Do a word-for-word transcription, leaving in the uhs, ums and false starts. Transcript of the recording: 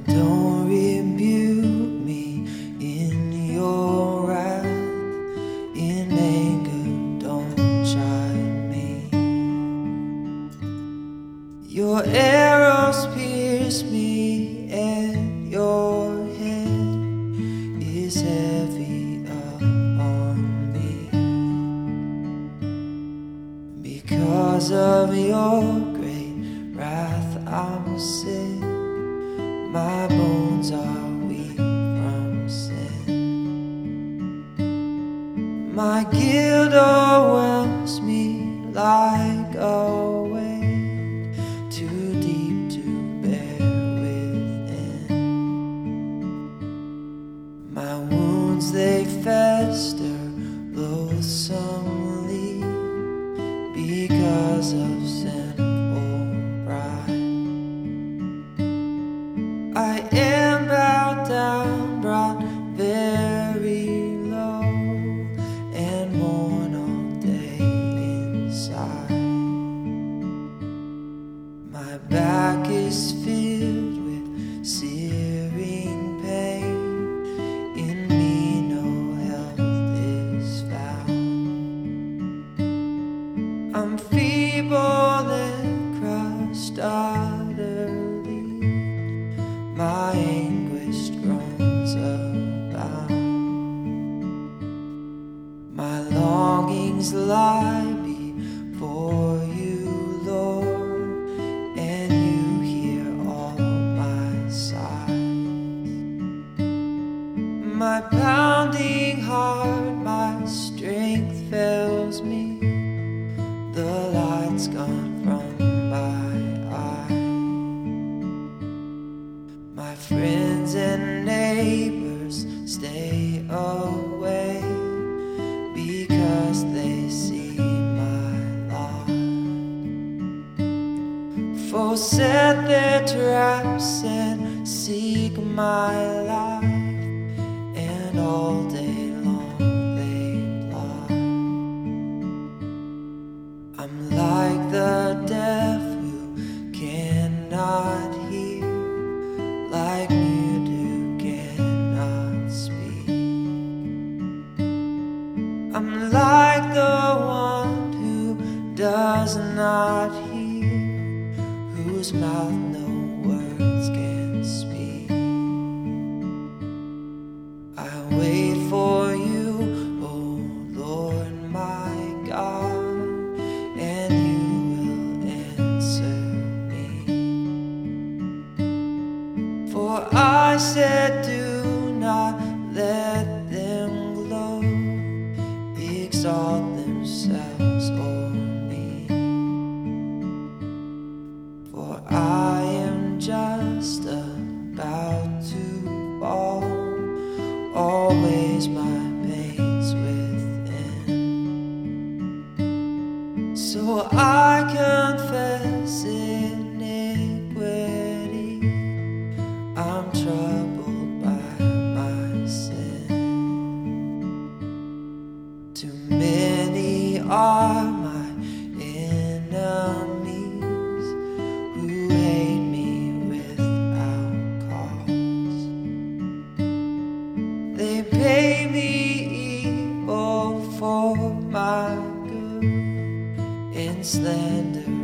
Don't rebuke me in your wrath. In anger, don't chide me. Your arrows pierce me, and your head is heavy upon me. Because of your great wrath, I'm sick. My bones are weak from sin. My guilt overwhelms me like a weight too deep to bear within. My wounds, they fester loathsomely because of sinful pride. I am bowed down, brought very low, and mourn all day inside. My back is filled with searing pain. In me no health is found. I'm feeble and crushed utterly. My anguish groans abound. My longings lie before you, Lord, and you hear all my sighs. My pounding heart, my strength fails me. The light's gone from my eyes. My friends and neighbors stay away because they see my lot. Foes set their traps and seek my life, and all day long they plot. I'm like the deaf who cannot hear, like mute who cannot speak. I'm like the one who does not hear, whose mouth no words can speak. I wait for you, O Lord my God, and you will answer me. For I said, do not let them glow, exalt themselves o'er me. For I am just about to fall, always my pains within. So I confess iniquity, I'm troubled by my sin. Too many are my enemies who hate me without cause. They pay me evil for my good and slander